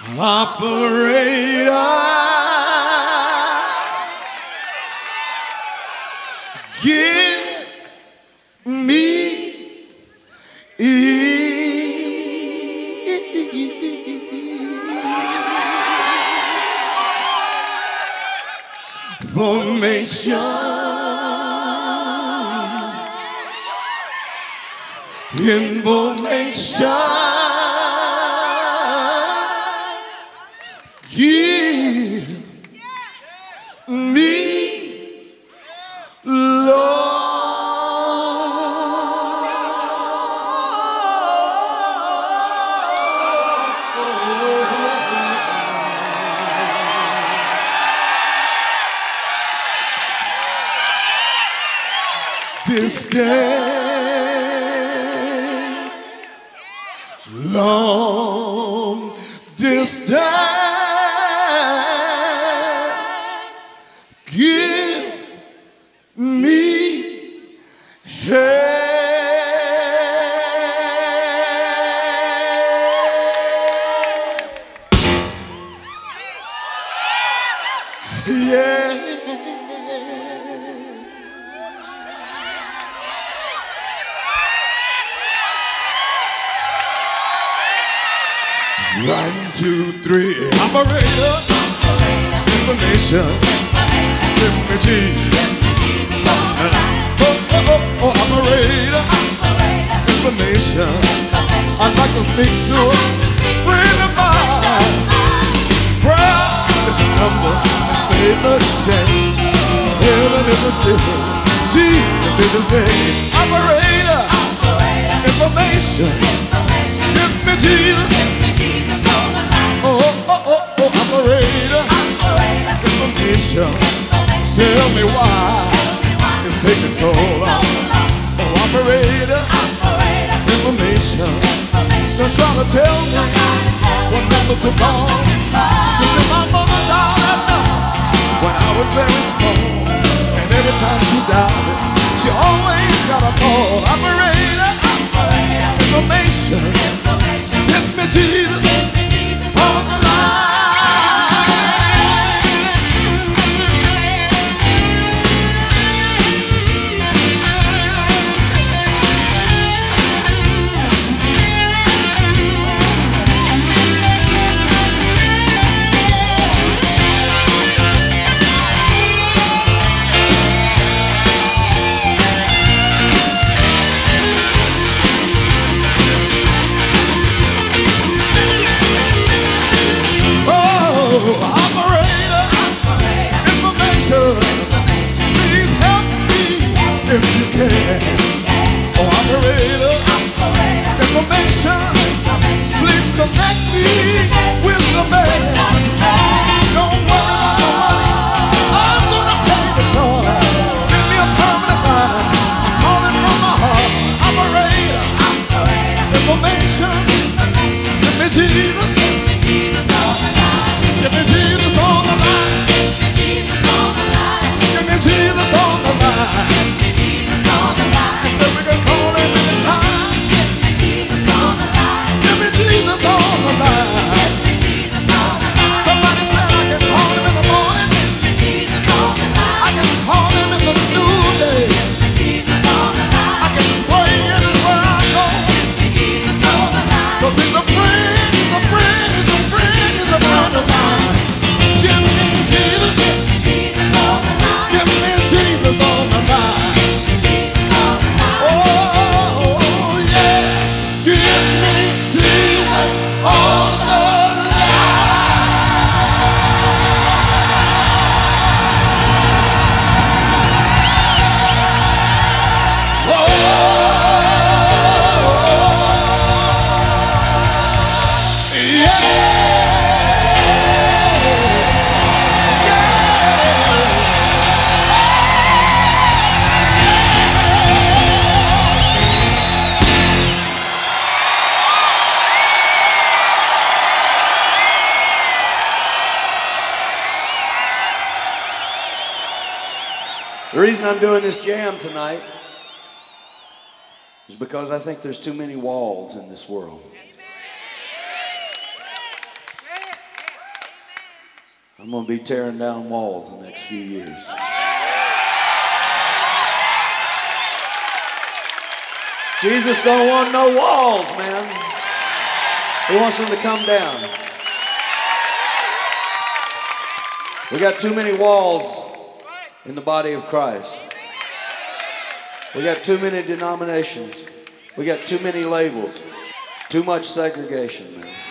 Operator, give me information, give me, distance, long distance, give me help. Yeah. One, two, three, operator, information, give me Jesus. Operator, information, I'd like to speak to a friend of mine. Prayer is a number, faith a change. Heaven is a city, Jesus is his name. Operator, information, give me Jesus. Operator, information, tell me why it's taking so long. Operator, information, don't try to tell me what number to call. You see, my mother died at night when I was very small, and every time she died, she always got a call. Operator, information, give me Jesus on the line. Operator, information, please connect me with the man. Don't worry about the money, I'm gonna pay the charge. Give me a permanent line, I'm calling from my heart. Operator, information, give me Jesus. Give me Jesus on the line. Give me Jesus on the line. Somebody said I can call him in the morning. I can call him in the noonday. I can pray anywhere I go. 'Cause he's a friend, he's a friend, he's a friend, he's a friend of mine. Give me Jesus. Give me Jesus on the line. Oh yeah. Give me Jesus on the line. The reason I'm doing this jam tonight is because I think there's too many walls in this world. I'm going to be tearing down walls the next few years. Jesus don't want no walls, man. He wants them to come down. We got too many walls in the body of Christ. We got too many denominations. We got too many labels. Too much segregation, man.